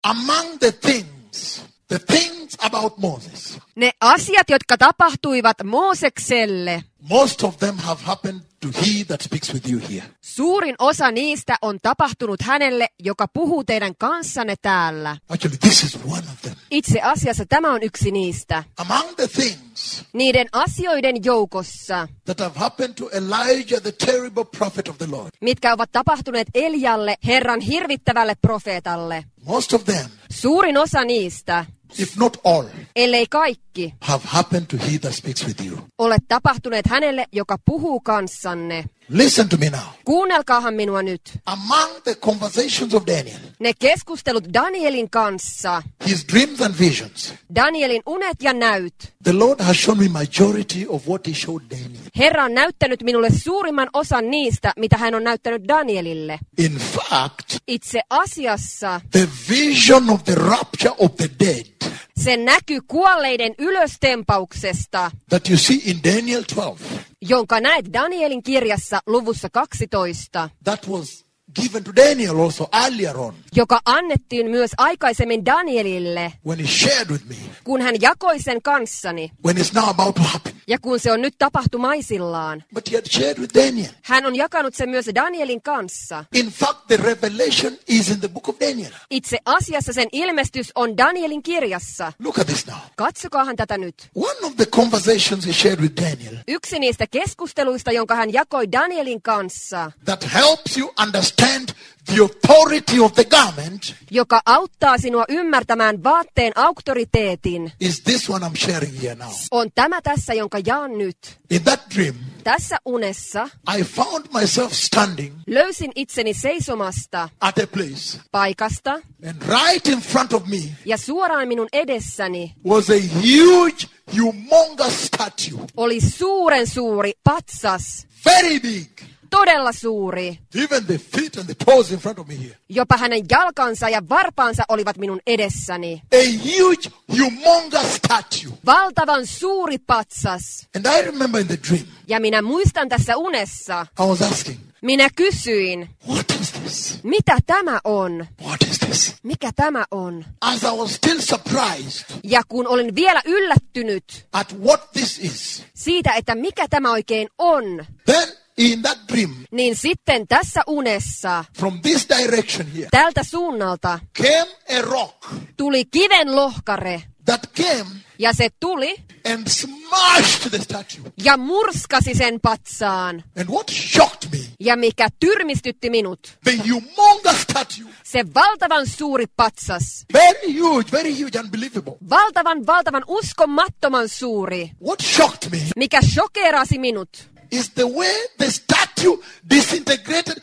among the things about Moses, Ne asiat, jotka tapahtuivat Moosekselle, most of them have happened to he that speaks with you here. suurin osa niistä on tapahtunut hänelle, joka puhuu teidän kanssanne täällä. Actually, this is one of them. Itse asiassa tämä on yksi niistä. Among the things Niiden asioiden joukossa, that have happened to Elijah, the terrible prophet of the Lord, mitkä ovat tapahtuneet Elialle, Herran hirvittävälle profeetalle. most of them, Suurin osa niistä, if not all, ellei kaikki, have happened to he that speaks with you. ole tapahtuneet hänelle, joka puhuu kanssanne. Listen to me now. Kuunnelkaahan minua nyt. Among the conversations of Daniel, Ne keskustelut Danielin kanssa, his dreams and visions, Danielin unet ja näyt. the Lord has shown me majority of what he showed Daniel. Herra on näyttänyt minulle suurimman osan niistä, mitä hän on näyttänyt Danielille. In fact, Itse asiassa the vision of the rapture of the dead se näky kuolleiden ylöstempauksesta, that you see in Daniel 12, jonka näet Danielin kirjassa luvussa 12, that was given to Daniel also earlier on joka annettiin myös aikaisemmin Danielille, when he shared with me, kun hän jakoi sen kanssani when it's now about to happen. ja kun se on nyt tapahtumaisillaan. But he had shared with Daniel. Hän on jakanut sen myös Danielin kanssa. In fact, the revelation is in the book of Daniel. Itse asiassa sen ilmestys on Danielin kirjassa. Look at this now. Katsokaahan tätä nyt. One of the conversations he shared with Daniel Yksi niistä keskusteluista, jonka hän jakoi Danielin kanssa, that helps you understand the authority of the garment joka auttaa sinua ymmärtämään vaatteen auktoriteetin, is this one I'm sharing here now. on tämä tässä, jonka jaan nyt. In that dream, Tässä unessa I found myself standing löysin itseni seisomasta at a place, paikasta, and right in front of me ja suoraan minun edessäni was a huge, humongous statue. oli suuren suuri patsas, Very big. todella suuri. Even the feet and the toes in front of me here. Jopa hänen jalkansa ja varpaansa olivat minun edessäni. A huge, humongous statue. Valtavan suuri patsas. And I remember in the dream, Ja minä muistan tässä unessa, I was asking, minä kysyin, what is this? mitä tämä on? What is this? Mikä tämä on? As I was still surprised Ja kun olin vielä yllättynyt at what this is, siitä, että mikä tämä oikein on, then in that dream, niin sitten tässä unessa, from this direction here, tältä suunnalta, came a rock tuli kiven lohkare. that came Ja se tuli and smashed the statue. ja murskasi sen patsaan. And what shocked me, Ja mikä tyrmistytti minut, the humongous statue, se valtavan suuri patsas. very huge, unbelievable. Valtavan uskomattoman suuri. What shocked me Mikä shokeerasi minut, is the way the statue disintegrated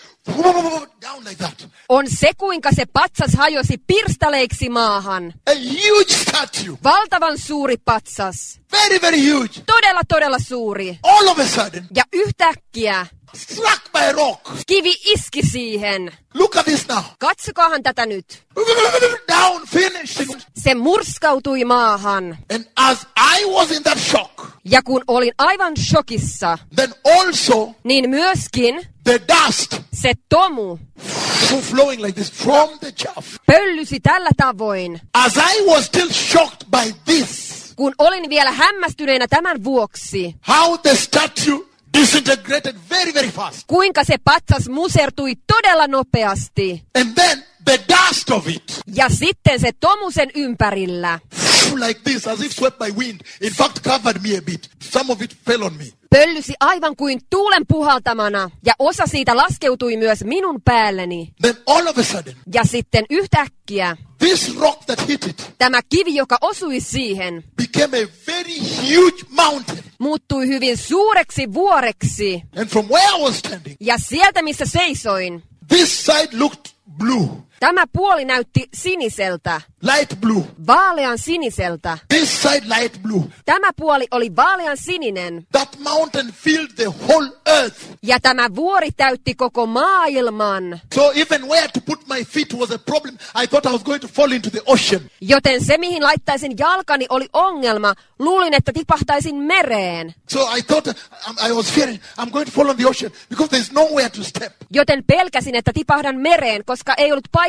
down like that. on se, kuinka se patsas hajosi pirstaleiksi maahan. A huge statue, Valtavan suuri patsas. very huge. Todella suuri. All of a sudden, Ja yhtäkkiä struck by a rock. kivi iski siihen. Look at this now. Katsokaahan tätä nyt. Down, finished. Se murskautui maahan. And as I was in that shock, Ja kun olin aivan shokissa, then also niin myöskin the dust se tomu flowing like this from the chaff. pöllysi tällä tavoin. As I was still shocked by this, Kun olin vielä hämmästyneenä tämän vuoksi, how the statue disintegrated very fast. kuinka se patsas musertui todella nopeasti. And then the dust of it, Ja sitten se tomu sen ympärillä like this, as if swept by wind, in fact covered me a bit. Some of it fell on me. pöllysi aivan kuin tuulen puhaltamana, ja osa siitä laskeutui myös minun päälleni. Then all of a sudden, Ja sitten yhtäkkiä this rock that hit it tämä kivi, joka osui siihen, became a very huge mountain. muuttui hyvin suureksi vuoreksi. And from where I was standing, Ja sieltä, missä seisoin, this side looked blue, tämä puoli näytti siniseltä, light blue. vaalean siniseltä. This side light blue. Tämä puoli oli vaalean sininen. That mountain filled the whole earth. Ja tämä vuori täytti koko maailman. So even where to put my feet was a problem. I thought I was going to fall into the ocean. Joten se, mihin laittaisin jalkani, oli ongelma. Luulin, että tipahtaisin mereen. So I thought, I was fearing, I'm going to fall on the ocean because there's nowhere to step. Joten pelkäsin, että tipahdan mereen, koska ei ollut paikkaa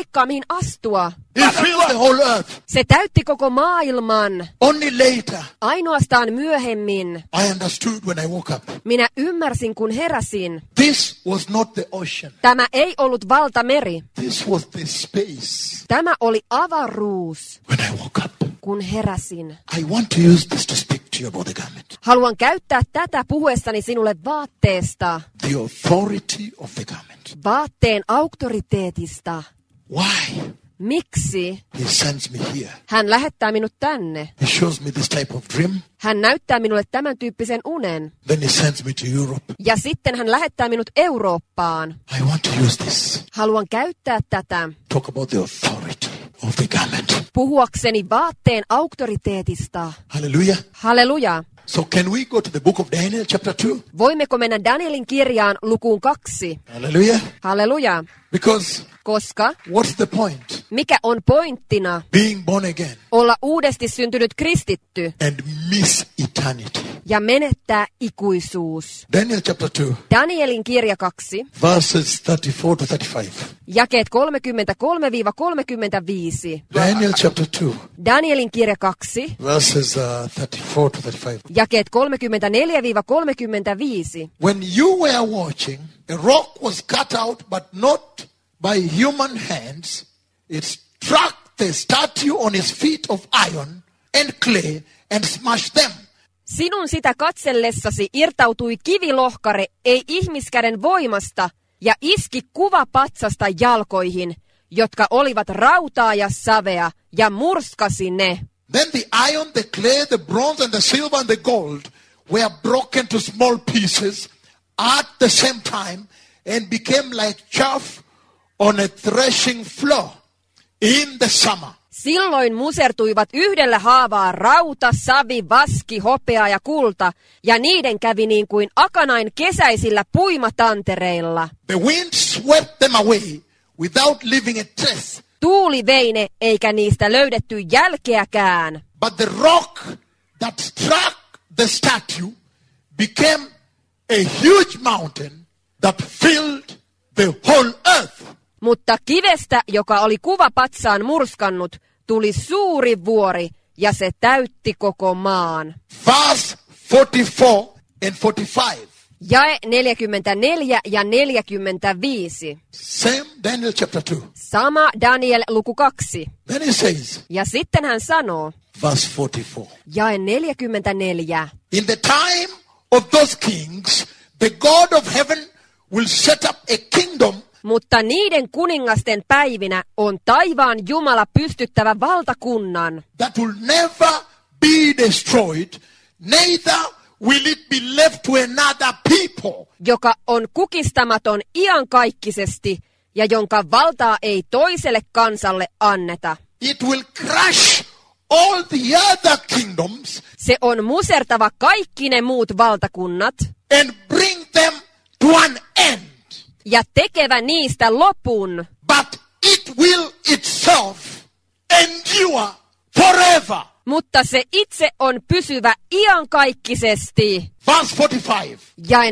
paikkaa, mihin astua. It filled the whole earth. Se täytti koko maailman. Only later Ainoastaan myöhemmin I understood when I woke up. minä ymmärsin, kun heräsin. This was not the ocean. Tämä ei ollut valtameri. This was the space. Tämä oli avaruus, When I woke up, kun heräsin. I want to use this to speak to you about the garment. Haluan käyttää tätä puhuessani sinulle vaatteesta, The authority of the garment. vaatteen auktoriteetista. Why? Miksi? He sends me here. Hän lähettää minut tänne. He shows me this type of dream. Hän näyttää minulle tämän tyyppisen unen. Then he sends me to Europe. Ja sitten hän lähettää minut Eurooppaan. I want to use this. Haluan käyttää tätä Talk about the authority of the garment. puhuakseni vaatteen auktoriteetista. Hallelujah. Halleluja. So can we go to the book of Daniel chapter 2? Voimmeko mennä Danielin kirjaan lukuun 2? Hallelujah. Halleluja. Because Koska what's the point? mikä on pointtina Being born again olla uudesti syntynyt kristitty and miss eternity. ja menettää ikuisuus? Daniel chapter 2, Danielin kirja 2, verses 34 to 35. jakeet 33-35. Daniel chapter 2, Danielin kirja 2, verses 34 to 35. jakeet 34-35. When you were watching, a rock was cut out, but not by human hands. It struck the statue on his feet of iron and clay and smashed them. Sinun sitä katsellessasi irtautui kivilohkare, ei ihmiskäden voimasta, ja iski kuvapatsasta jalkoihin, jotka olivat rautaa ja savea, ja murskasi ne. Then the iron, the clay, the bronze, and the silver, and the gold were broken to small pieces at the same time and became like chaff on a threshing floor in the summer. Silloin musertuivat yhdellä haavaa rauta, savi, vaski, hopea ja kulta, ja niiden kävi niin kuin akanain kesäisillä puimatantereilla. The wind swept them away without leaving a trace. Tuuli vei ne, eikä niistä löydetty jälkeäkään. But the rock that struck the statue became a huge mountain that filled the whole earth. Mutta kivestä, joka oli kuvapatsaan murskannut, tuli suuri vuori, ja se täytti koko maan. Verse 44 and 45. Jae 44 ja 45. Same Daniel chapter 2. Sama Daniel luku 2. Then he says, Ja sitten hän sanoo, verse 44. jae 44. In the time of those kings, the God of heaven will set up a kingdom Mutta niiden kuningasten päivinä on taivaan Jumala pystyttävä valtakunnan, that will never be destroyed, neither will it be left to another people. joka on kukistamaton iankaikkisesti ja jonka valtaa ei toiselle kansalle anneta. It will crush all the other kingdoms Se on musertava kaikki ne muut valtakunnat and bring them to an end. ja tekevä niistä lopun, But it will itself endure forever. mutta se itse on pysyvä iankaikkisesti. Verse 45. Jae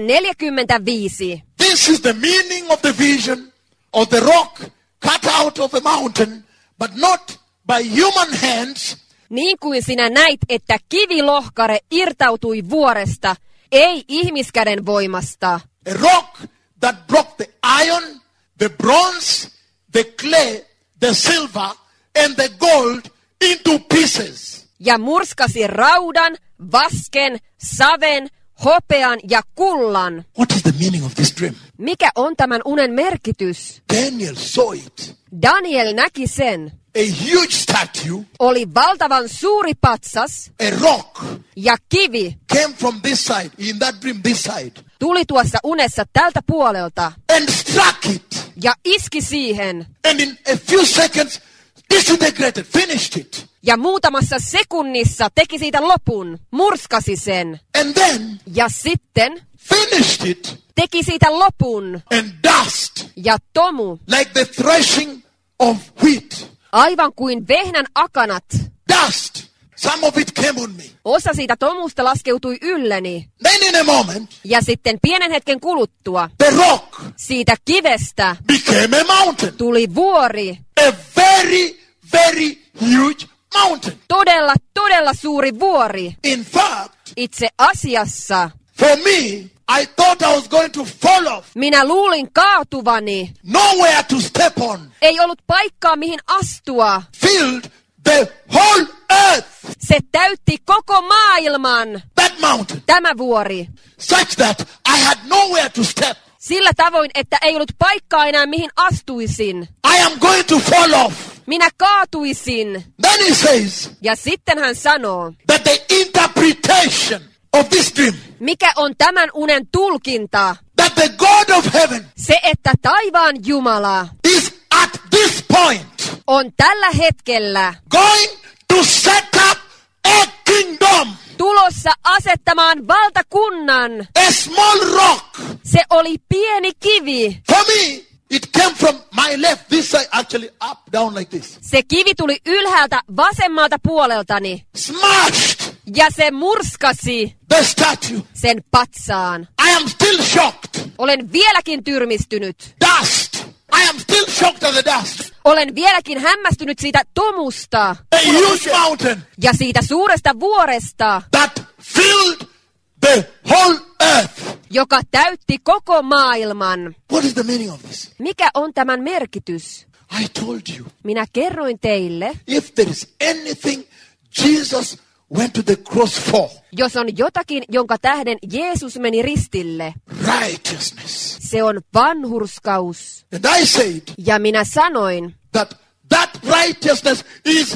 45. This is the meaning of the vision of the rock cut out of the mountain, but not by human hands. Niin kuin sinä näit, että kivilohkare irtautui vuoresta, ei ihmiskäden voimasta. A rock that broke the iron, the bronze, the clay, the silver, and the gold into pieces. Ja murskasi raudan, vasken, saven, hopean ja kullan. What is the meaning of this dream? Mikä on tämän unen merkitys? Daniel saw it. Daniel näki sen. A huge statue, Oli valtavan suuri patsas a rock, ja kivi came from this side, in that dream, this side, tuli tuossa unessa tältä puolelta and struck it. ja iski siihen. And in a few seconds, disintegrated, finished it. Ja muutamassa sekunnissa teki siitä lopun, murskasi sen. And then Ja sitten finished it teki siitä lopun and dust, ja tomu, like the threshing of wheat. aivan kuin vehnän akanat. Dust. Some of it came on me. Osa siitä tomusta laskeutui ylleni. Then in a moment, Ja sitten pienen hetken kuluttua the rock siitä kivestä became a mountain. tuli vuori. a very, very huge mountain. Todella suuri vuori. In fact, Itse asiassa for me, I thought I was going to fall off. minä luulin kaatuvani. Nowhere to step on. Ei ollut paikkaa mihin astua. Filled the whole earth. Se täytti koko maailman. That mountain. Tämä vuori. Such that I had nowhere to step. Sillä tavoin, että ei ollut paikkaa enää mihin astuisin. I am going to fall off. Minä kaatuisin. Then he says Ja sitten hän sanoo, that the interpretation of this dream, mikä on tämän unen tulkinta. that the God of heaven Se, että taivaan Jumala is at this point on tällä hetkellä going to set up a kingdom. tulossa asettamaan valtakunnan. A small rock. Se oli pieni kivi. For me, it came from my left, this side, actually up, down like this. Se kivi tuli ylhäältä vasemmalta puoleltani. Smashed Ja se murskasi the statue. sen patsaan. I am still shocked. Olen vieläkin tyrmistynyt. Dust. I am still shocked at the dust. Olen vieläkin hämmästynyt siitä tomusta. A huge mountain Ja siitä suuresta vuoresta, that filled the whole earth. joka täytti koko maailman. What is the meaning of this? Mikä on tämän merkitys? I told you, Minä kerroin teille, if there is anything Jesus went to the cross for, jos on jotakin, jonka tähden Jeesus meni ristille, righteousness. se on vanhurskaus. And I said Ja minä sanoin, that righteousness is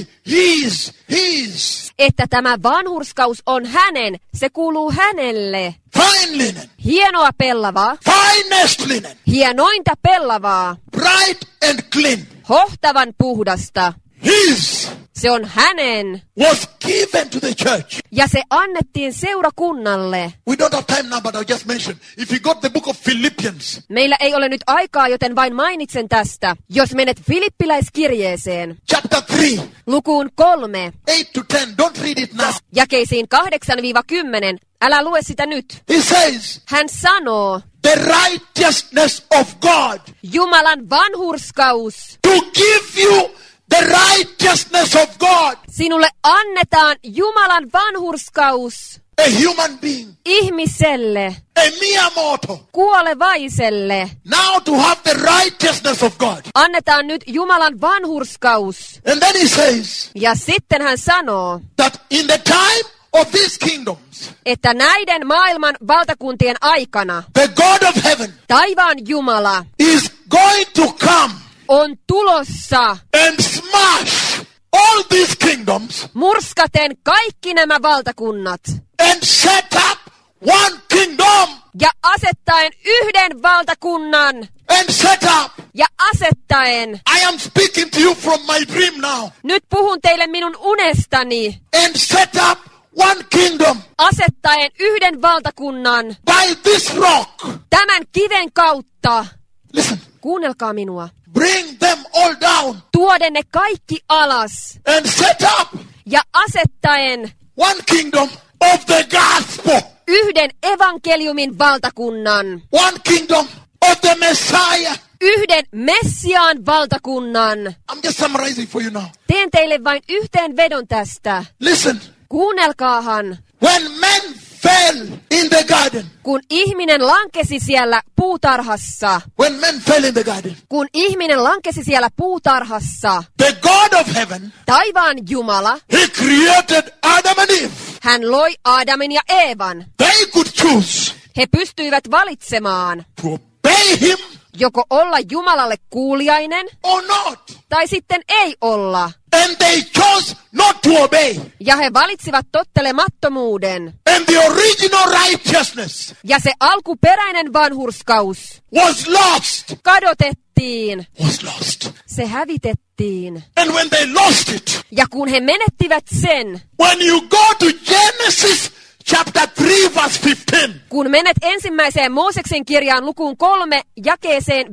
his. että tämä vanhurskaus on hänen, se kuuluu hänelle. Fine linen, Hienoa pellavaa, finest linen, hienointa pellavaa, bright and clean. hohtavan puhdasta. His Se on hänen, was given to the church. ja se annettiin seurakunnalle. We don't have time now, but I'll just mention. If you got the book of Philippians, Meillä ei ole nyt aikaa, joten vain mainitsen tästä. Jos menet Filippiläiskirjeeseen, chapter 3, lukuun 3, 8-10, don't read it now. jakeisiin 8-10, älä lue sitä nyt. He says, Hän sanoo, the righteousness of God Jumalan vanhurskaus, to give you the righteousness of God. sinulle annetaan Jumalan vanhurskaus A human being, ihmiselle, a mere mortal. kuolevaiselle. Now to have the righteousness of God. Annetaan nyt Jumalan vanhurskaus. And then he says Ja sitten hän sanoo, that in the time of these kingdoms, että näiden maailman valtakuntien aikana the God of heaven taivaan Jumala is going to come on tulossa and smash all these kingdoms murskaten kaikki nämä valtakunnat and set up one kingdom ja asettaen yhden valtakunnan and set up. ja asettaen. I am speaking to you from my dream now. Nyt puhun teille minun unestani. And set up one kingdom Asettaen yhden valtakunnan by this rock. tämän kiven kautta. Listen, Kuunnelkaa minua. bring them all down Tuoden ne kaikki alas and set up ja asettaen one kingdom of the gospel, yhden evankeliumin valtakunnan. one kingdom of the Messiah. Yhden Messiaan valtakunnan. I'm just summarizing for you now. Teen teille vain yhteen vedon tästä. Listen, Kuunnelkaahan. when men fell in the garden, Kun ihminen lankesi siellä puutarhassa, when men fell in the garden, kun ihminen lankesi siellä puutarhassa, the God of heaven, taivaan Jumala, he created Adam and Eve. hän loi Aadamin ja Eevan. They could choose He pystyivät valitsemaan, to obey him joko olla Jumalalle kuuliainen or not. tai sitten ei olla. And they chose not to obey. Ja he valitsivat tottelemattomuuden. And the original righteousness Ja se alkuperäinen vanhurskaus was lost. kadotettiin. Was lost. Se hävitettiin. And when they lost it, Ja kun he menettivät sen, when you go to Genesis chapter 3 verse 15, kun menet ensimmäiseen Mooseksen kirjaan lukuun 3 jakeeseen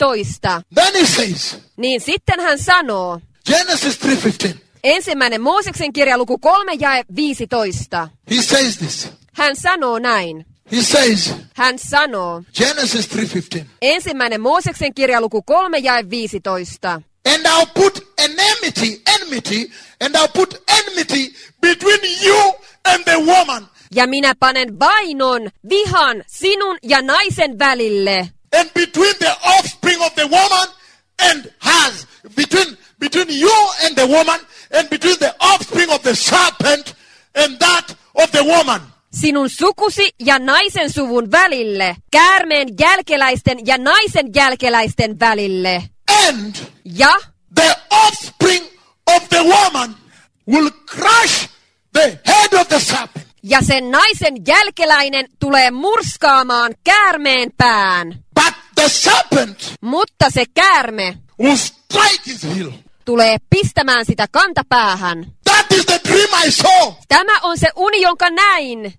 15, then he says, niin sitten hän sanoo, Genesis 3:15, ensimmäinen Mooseksen kirja luku 3 jae 15. he says this. Hän sanoo näin. He says, Hän sanoo, Genesis 3:15, ensimmäinen Mooseksen kirja luku 3 jae 15. And I'll put enmity, and I'll put enmity between you and the woman. Ja minä panen vainon, vihan sinun ja naisen välille. And between the offspring of the woman and hers. Between you and the woman, and between the offspring of the serpent and that of the woman. Sinun sukusi ja naisen suvun välille. Käärmeen jälkeläisten ja naisen jälkeläisten välille. And Ja the offspring of the woman will crush the head of the serpent. ja sen naisen jälkeläinen tulee murskaamaan käärmeen pään. But the serpent Mutta se käärme will strike his heel. tulee pistämään sitä kantapäähän. That is the dream I saw. Tämä on se uni, jonka näin.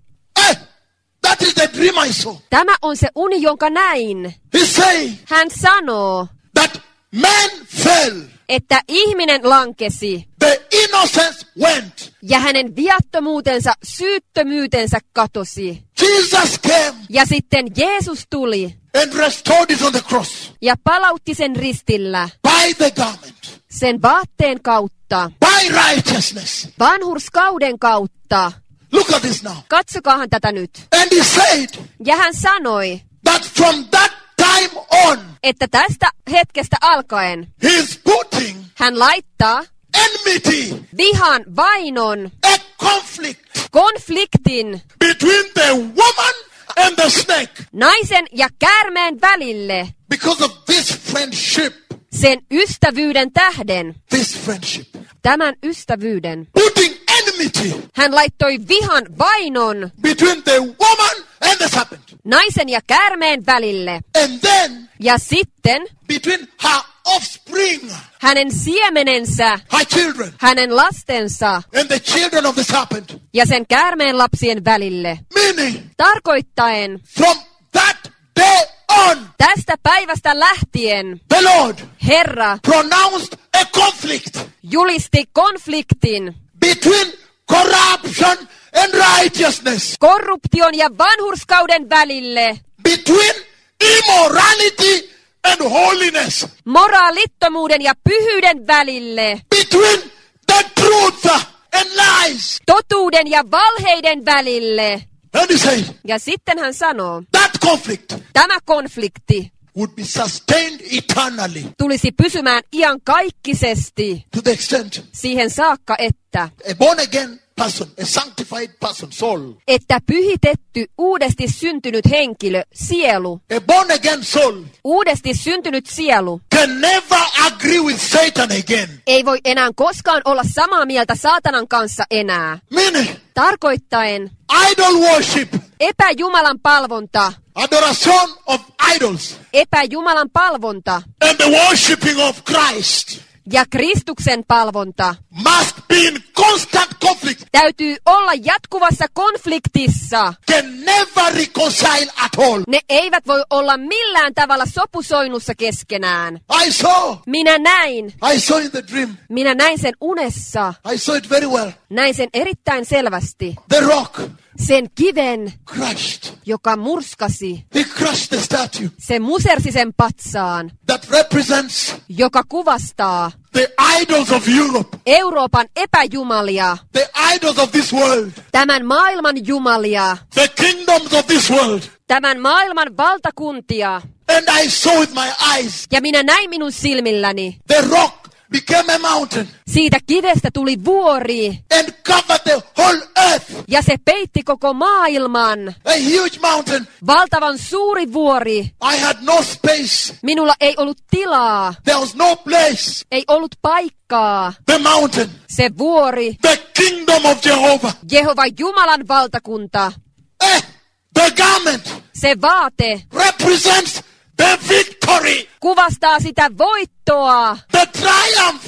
That is the dream I saw. Tämä on se uni, jonka näin. He's saying Hän sanoo, that man fell. että ihminen lankesi The innocence went. ja hänen viattomuutensa, syyttömyytensä katosi. Jesus came Ja sitten Jeesus tuli and restored it on the cross. ja palautti sen ristillä By the garment. sen vaatteen kautta, By righteousness. vanhurskauden kautta. Look at this now. Katsokaahan tätä nyt. And he said Ja hän sanoi, that from that time on, että tästä hetkestä alkaen he's putting hän laittaa enmity, vihan, vainon, a conflict konfliktin between the woman and the snake. naisen ja käärmeen välille Because of this friendship. sen ystävyyden tähden. This friendship. Tämän ystävyyden. Putting enmity Hän laittoi vihan, vainon between the woman and the serpent. naisen ja käärmeen välille. And then Ja sitten between her offspring, hänen siemenensä, her children, hänen lastensa and the children of the serpent. ja sen käärmeen lapsien välille. Meaning, Tarkoittaen, from that day on, tästä päivästä lähtien the Lord Herra pronounced a conflict julisti konfliktin between corruption and righteousness, korruption ja vanhurskauden välille, between immorality and holiness, moraalittomuuden ja pyhyyden välille, between the truth and lies. totuuden ja valheiden välille. And he said, Ja sitten hän sanoo, that conflict tämä konflikti would be sustained eternally tulisi pysymään iankaikkisesti to the extent siihen saakka, että a born again person, a sanctified person, soul, pyhitetty, uudesti syntynyt henkilö, sielu, a born again soul uudesti syntynyt sielu, can never agree with Satan again. ei voi enää koskaan olla samaa mieltä saatanan kanssa enää. Meaning, Tarkoittaen idol worship, epäjumalan palvonta, adoration of idols, epäjumalan palvonta and the worshipping of Christ ja Kristuksen palvonta must be in constant conflict, täytyy olla jatkuvassa konfliktissa. can never reconcile at all. Ne eivät voi olla millään tavalla sopusoinnussa keskenään. I saw in the dream, Minä näin sen unessa. I saw it very well. Näin sen erittäin selvästi. The rock Sen kiven, crushed. joka murskasi. He crushed the statue Se musersi sen patsaan, that represents joka kuvastaa the idols of Europe, Euroopan epäjumalia, the idols of this world, tämän maailman jumalia, the kingdoms of this world. tämän maailman valtakuntia. And I saw with my eyes, Ja minä näin minun silmilläni. the rock became a mountain Siitä kivestä tuli vuori, and covered the whole earth. ja se peitti koko maailman. A huge mountain. Valtavan suuri vuori. I had no space. Minulla ei ollut tilaa, There was no place. ei ollut paikkaa. The mountain, Se vuori, the kingdom of Jehovah. Jehova Jumalan valtakunta, The garment se vaate represents the victory, kuvastaa sitä voittoa, the triumph,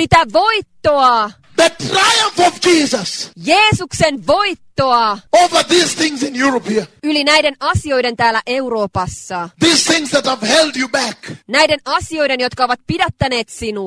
the triumph of Jesus Jeesuksen voittoa over these things in Europe here. yli näiden asioiden täällä Euroopassa. These things that have held you back. Näiden asioiden, jotka ovat pidättäneet sinua.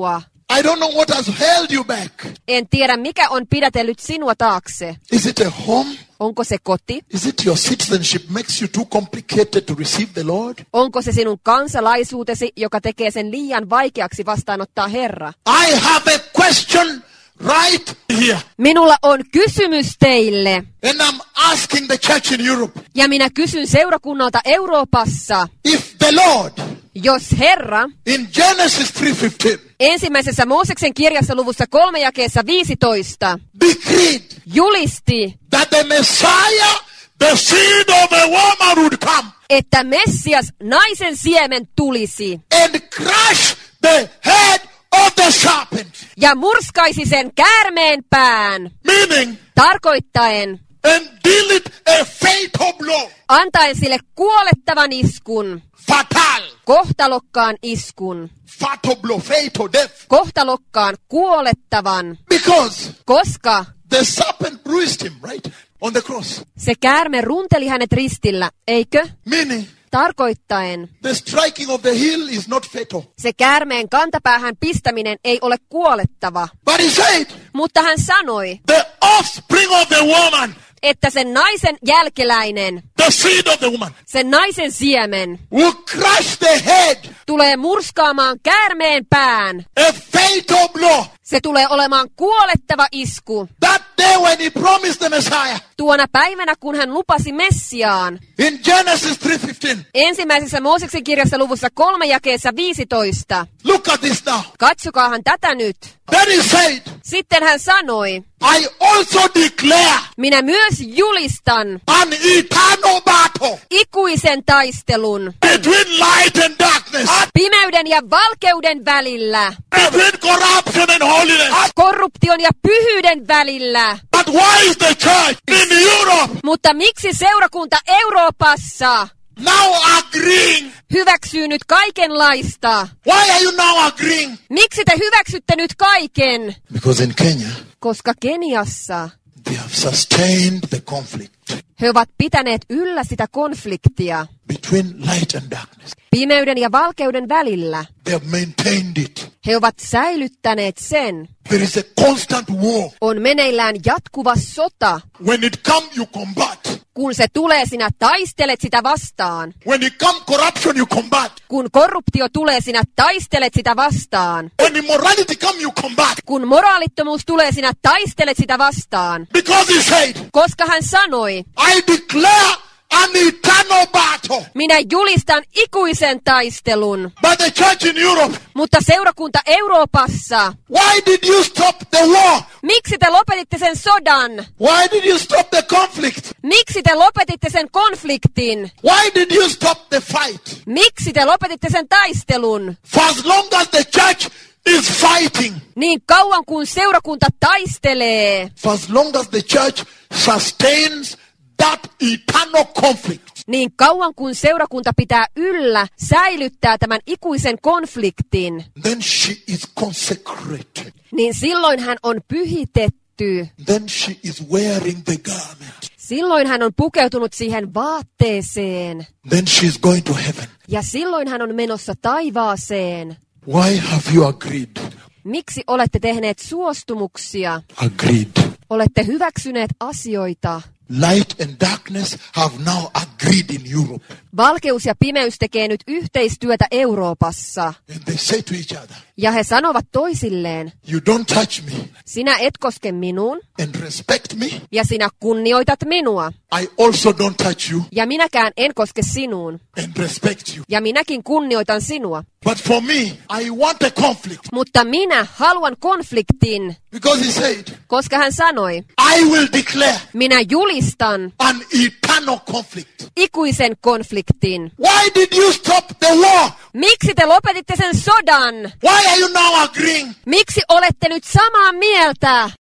I don't know what has held you back. En tiedä, mikä on pidätellyt sinua taakse. Is it a home? Onko se koti? Is it your citizenship makes you too complicated to receive the Lord? Onko se sinun kansalaisuutesi, joka tekee sen liian vaikeaksi vastaanottaa Herra? I have a question right here. Minulla on kysymys teille. And I'm asking the church in Europe. Ja minä kysyn seurakunnalta Euroopassa. If the Lord, Jos Herra in Genesis 3:15, ensimmäisessä Mooseksen kirjassa luvussa 3 jakeessa 15 decreed julisti, that the Messiah, the seed of a woman, would come että Messias, naisen siemen, tulisi and crush the head of the serpent. ja murskaisi sen käärmeen pään, Meaning, tarkoittaen, and deal it a fatal blow. antaen sille kuolettavan iskun, Fatal. kohtalokkaan iskun, Fatal blow. Fatal death. kohtalokkaan kuolettavan, Because koska the serpent bruised him, right? On the cross. se käärme runteli hänet ristillä, eikö? Meaning, Tarkoittaen, the striking of the heel is not fatal. se käärmeen kantapäähän pistäminen ei ole kuolettava. But he said, Mutta hän sanoi, the offspring of the woman, että sen naisen jälkeläinen, the seed of the woman, sen naisen siemen, will crush the head. tulee murskaamaan käärmeen pään. A fatal blow. Se tulee olemaan kuolettava isku. That day when he promised the Messiah. Tuona päivänä, kun hän lupasi Messiaan. In Genesis 3:15. Ensimmäisessä Mooseksen kirjassa luvussa 3 jakeessa 15. Look at this now. Katsokaahan tätä nyt. Then he said, Sitten hän sanoi, I also declare minä myös julistan an eternal battle ikuisen taistelun between light and darkness, pimeyden ja valkeuden välillä, between corruption and holiness. korruption ja pyhyyden välillä. But why is the church in Europe Mutta miksi seurakunta Euroopassa now agreeing? hyväksyy nyt kaikenlaista? Why are you now agreeing? Miksi te hyväksytte nyt kaiken? Because in Kenya, Koska Keniassa they have sustained the conflict he ovat pitäneet yllä sitä konfliktia between light and darkness. pimeyden ja valkeuden välillä. They have maintained it. He ovat säilyttäneet sen. There is a constant war. On meneillään jatkuva sota. When it comes, you combat. Kun se tulee, sinä taistelet sitä vastaan. When it comes corruption, you combat. Kun korruptio tulee, sinä taistelet sitä vastaan. When immorality comes, you combat. Kun moraalittomuus tulee, sinä taistelet sitä vastaan. Because he said, Koska hän sanoi, I declare an eternal battle. minä julistan ikuisen taistelun. But the church in Europe, Mutta seurakunta Euroopassa, why did you stop the war? miksi te lopetitte sen sodan? Why did you stop the conflict? Miksi te lopetitte sen konfliktin? Why did you stop the fight? Miksi te lopetitte sen taistelun? For as long as the church is fighting, Niin kauan kuin seurakunta taistelee, for as long as the church sustains that eternal conflict, niin kauan kuin seurakunta pitää yllä, säilyttää tämän ikuisen konfliktin, then she is consecrated. niin silloin hän on pyhitetty. Then she is wearing the garment. Silloin hän on pukeutunut siihen vaatteeseen. Then she is going to heaven. Ja silloin hän on menossa taivaaseen. Why have you agreed? Miksi olette tehneet suostumuksia? Agreed. Olette hyväksyneet asioita. Light and darkness have now agreed in Europe. Valkeus ja pimeys tekee nyt yhteistyötä Euroopassa. And they say to each other, Ja he sanovat toisilleen, you don't touch me sinä et koske minuun and respect me. ja sinä kunnioitat minua. I also don't touch you Ja minäkään en koske sinuun. and respect you. Ja minäkin kunnioitan sinua. But for me, I want a conflict. Mutta minä haluan konfliktin, Because he said, koska hän sanoi, I will declare minä julistan an eternal conflict. ikuisen konfliktin. Why did you stop the war? Miksi te lopetitte sen sodan? Why are you now agreeing? Miksi olette nyt samaa mieltä?